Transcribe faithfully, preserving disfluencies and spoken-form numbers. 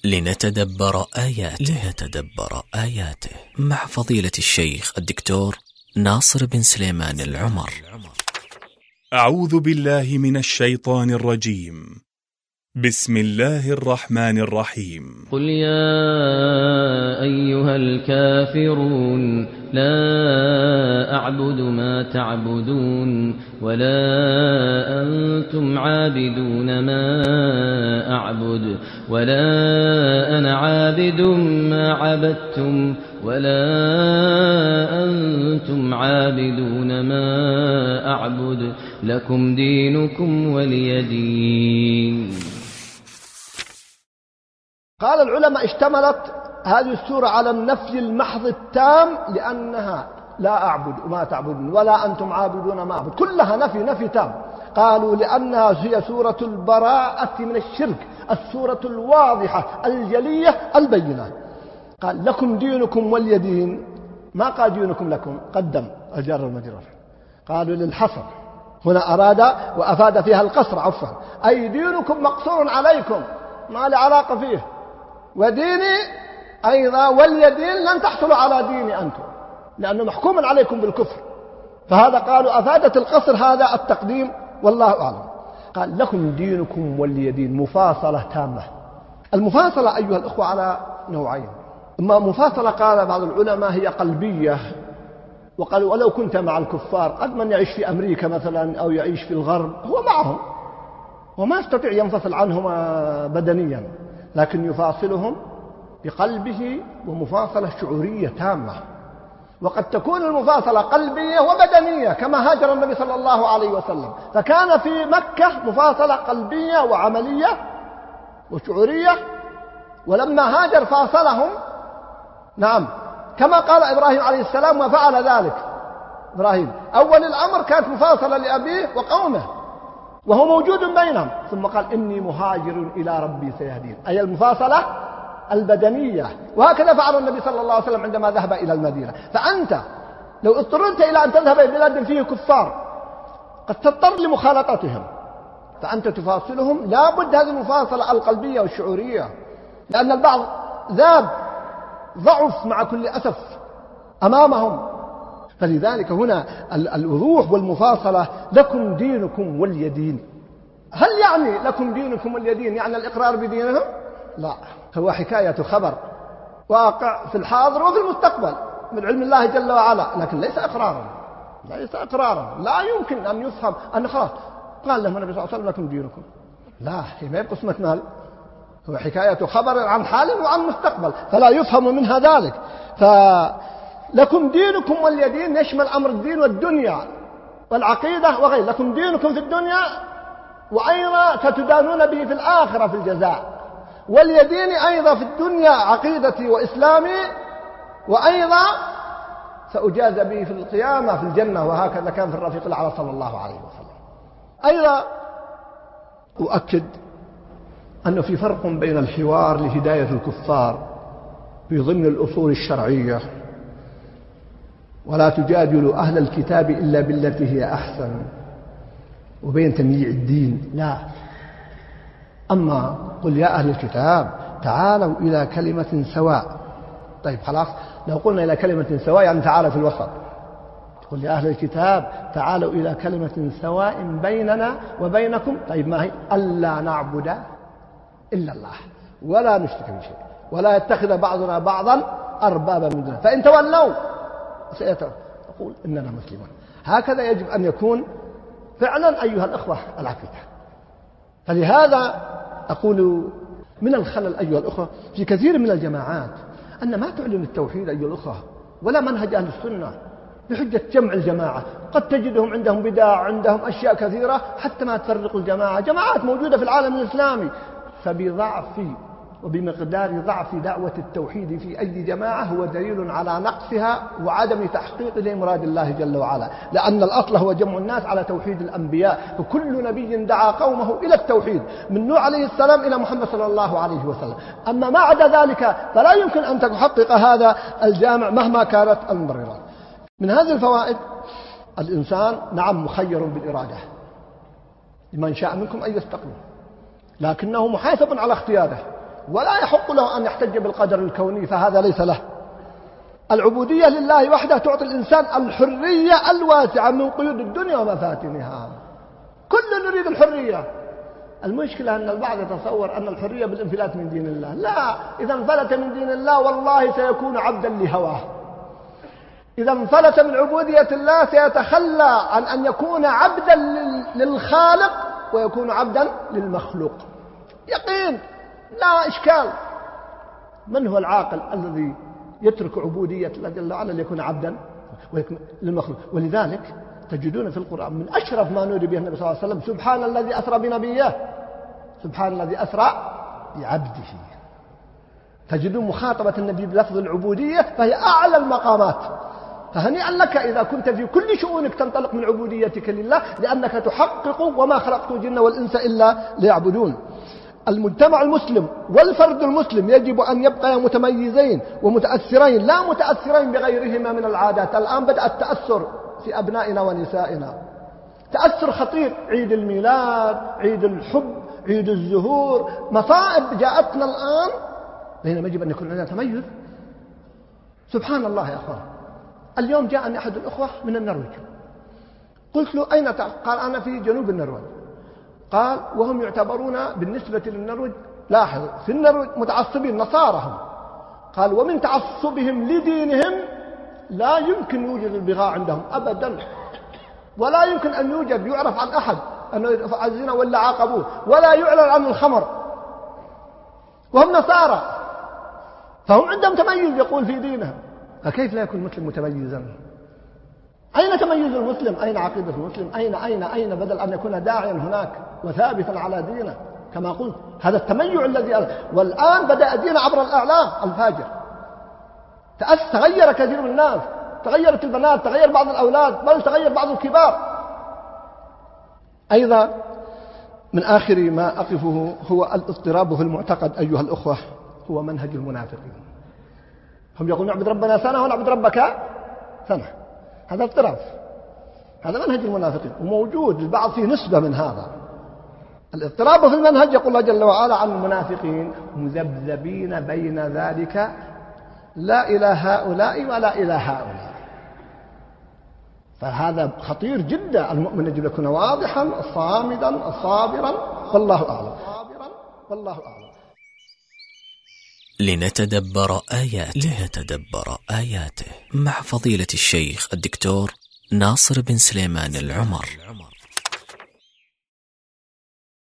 لنتدبر آياته لنتدبر آياته مع فضيلة الشيخ الدكتور ناصر بن سليمان العمر. أعوذ بالله من الشيطان الرجيم. بسم الله الرحمن الرحيم. قل يا أيها الكافرون لا أعبد ما تعبدون ولا أنتم عابدون ما أعبد ولا أنا عابد ما عبدتم ولا أنتم عابدون ما أعبد لكم دينكم ولي دين. قال العلماء اشتملت هذه السورة على النفي المحض التام، لأنها لا أعبد وما تعبدون ولا أنتم عابدون ما أعبد، كلها نفي نفي تام. قالوا لأنها هي سورة البراءة من الشرك، السورة الواضحة الجلية البينة. قال لكم دينكم ولي دين، ما قال دينكم لكم، قدم الجار والمجرور. قالوا للحصر، هنا أراد وأفاد فيها القصر عفوا، أي دينكم مقصور عليكم ما له علاقة فيه، وديني أيضا ولي دين لن تحصلوا على ديني أنتم لأنه محكوم عليكم بالكفر. فهذا قالوا أفادت القصر هذا التقديم والله أعلم. قال لكم دينكم ولي دين، مفاصلة تامة. المفاصلة أيها الأخوة على نوعين، أما مفاصلة قال بعض العلماء هي قلبية، وقالوا ولو كنت مع الكفار، قد من يعيش في أمريكا مثلا أو يعيش في الغرب هو معهم وما يستطيع ينفصل عنهم بدنيا، لكن يفاصلهم بقلبه ومفاصلة شعورية تامة. وقد تكون المفاصلة قلبية وبدنية كما هاجر النبي صلى الله عليه وسلم، فكان في مكة مفاصلة قلبية وعملية وشعورية، ولما هاجر فاصلهم نعم كما قال إبراهيم عليه السلام وفعل ذلك. إبراهيم أول الأمر كانت مفاصلة لأبيه وقومه وهو موجود بينهم، ثم قال إني مهاجر إلى ربي سيهدين، أي المفاصلة البدنية. وهكذا فعل النبي صلى الله عليه وسلم عندما ذهب إلى المدينة. فأنت لو اضطررت إلى أن تذهب إلى بلاد فيه كفار قد تضطر لمخالطتهم، فأنت تفاصلهم، لا بد هذه المفاصلة القلبية والشعورية، لأن البعض ذاب ضعف مع كل أسف أمامهم. فلذلك هنا الوضوح والمفاصلة لكم دينكم ولي دين. هل يعني لكم دينكم ولي دين يعني الإقرار بدينهم؟ لا، هو حكاية خبر واقع في الحاضر وفي المستقبل من علم الله جل وعلا، لكن ليس إقرارا، ليس إقرارا. لا يمكن أن يفهم أن خلاص قال لهم النبي صلى الله عليه وسلم لكم دينكم، لا، هي ما قسمة مال، هو حكاية خبر عن حال وعن مستقبل، فلا يفهم منها ذلك. فلكم دينكم ولي دين يشمل أمر الدين والدنيا والعقيدة وغير. لكم دينكم في الدنيا وأيضا ستدانون به في الآخرة في الجزاء، ولي ديني أيضا في الدنيا عقيدتي وإسلامي، وأيضا سأجاز به في القيامة في الجنة، وهكذا كان في الرفيق الأعلى صلى الله عليه وسلم. أيضا أؤكد أنه في فرق بين الحوار لهداية الكفار في ضمن الأصول الشرعية، ولا تجادلوا أهل الكتاب إلا بالتي هي أحسن، وبين تمييع الدين. لا، أما قل يا أهل الكتاب تعالوا إلى كلمة سواء، طيب خلاص لو قلنا إلى كلمة سواء يعني تعالوا في الوسط. قل يا أهل الكتاب تعالوا إلى كلمة سواء بيننا وبينكم، طيب ما هي؟ ألا نعبد إلا الله ولا نشرك بشيء ولا يتخذ بعضنا بعضا أربابا من دونه فإن تولوا سيقول إننا مسلمون. هكذا يجب أن يكون فعلا أيها الأخوة العقيدة. فلهذا أقول من الخلل أيها الأخوة في كثير من الجماعات أن ما تعلن التوحيد أيها الأخوة ولا منهج أهل السنة بحجة جمع الجماعة. قد تجدهم عندهم بدع، عندهم أشياء كثيرة حتى ما تفرق الجماعة. جماعات موجودة في العالم الإسلامي، فبضعف وبمقدار ضعف دعوة التوحيد في أي جماعة هو دليل على نقصها وعدم تحقيق لمراد الله جل وعلا، لأن الأصل هو جمع الناس على توحيد الأنبياء، فكل نبي دعا قومه إلى التوحيد من نوح عليه السلام إلى محمد صلى الله عليه وسلم. أما ما عدا ذلك فلا يمكن أن تحقق هذا الجامع مهما كانت المبررات. من هذه الفوائد الإنسان نعم مخير بالإرادة، لمن شاء منكم أن يستقيم، لكنه محاسب على اختياره. ولا يحق له أن يحتج بالقدر الكوني، فهذا ليس له. العبودية لله وحده تعطي الإنسان الحرية الواسعة من قيود الدنيا ومفاتنها. كل نريد الحرية. المشكلة أن البعض يتصور أن الحرية بالانفلات من دين الله. لا، إذا انفلت من دين الله والله سيكون عبدا لهواه. إذا انفلت من عبودية الله سيتخلى عن أن يكون عبدا للخالق ويكون عبدا للمخلوق. يقين، لا إشكال. من هو العاقل الذي يترك عبودية الله جل وعلا ليكون عبدا للمخلوق؟ ولذلك تجدون في القرآن من أشرف ما نودي به النبي صلى الله عليه وسلم سبحان الذي أسرى بنبيه، سبحان الذي أسرى بعبده. تجدون مخاطبة النبي بلفظ العبودية فهي أعلى المقامات. فهنيئا لك إذا كنت في كل شؤونك تنطلق من عبوديتك لله، لأنك تحقق وما خلقت الجن والإنس إلا ليعبدون. المجتمع المسلم والفرد المسلم يجب أن يبقى متميزين ومتأثرين، لا متأثرين بغيرهما من العادات. الآن بدأ التأثر في أبنائنا ونسائنا، تأثر خطير. عيد الميلاد، عيد الحب، عيد الزهور، مصائب جاءتنا الآن، بينما يجب أن يكون لنا تميز. سبحان الله يا أخوان، اليوم جاءني أحد الأخوة من النرويج، قلت له أين تعال؟ قال أنا في جنوب النرويج. قال وهم يعتبرون بالنسبة للنرويج، لاحظ في النرويج متعصبين نصارهم. قال ومن تعصبهم لدينهم لا يمكن يوجد البغاء عندهم أبدا، ولا يمكن أن يوجد يعرف عن أحد أنه يفعل الزنا ولا عاقبوه، ولا يعلن عن الخمر، وهم نصارى. فهم عندهم تميز يقول في دينهم، فكيف لا يكون المسلم متميزا؟ أين تميز المسلم؟ أين عقيدة المسلم؟ أين أين أين بدل أن يكون داعيا هناك وثابتا على دينه كما قلت؟ هذا التميع الذي، والآن بدأ دينه عبر الإعلام الفاجر. تغير كثير من الناس، تغيرت البنات، تغير بعض الأولاد، بل تغير بعض الكبار. أيضا من آخر ما أقفه هو الاضطراب في المعتقد أيها الأخوة، هو منهج المنافقين. هم يقولون نعبد ربنا سنة ونعبد ربك سنة، هذا اضطراب، هذا منهج المنافقين، وموجود البعض فيه نسبة من هذا الاضطراب في المنهج. يقول الله جل وعلا عن المنافقين مذبذبين بين ذلك لا إلى هؤلاء ولا إلى هؤلاء. فهذا خطير جدا. المؤمن يجب أن يكون واضحا صامدا صابرا، والله أعلم. والله أعلم. لنتدبر آيات لنتدبر آياته مع فضيلة الشيخ الدكتور ناصر بن سليمان العمر.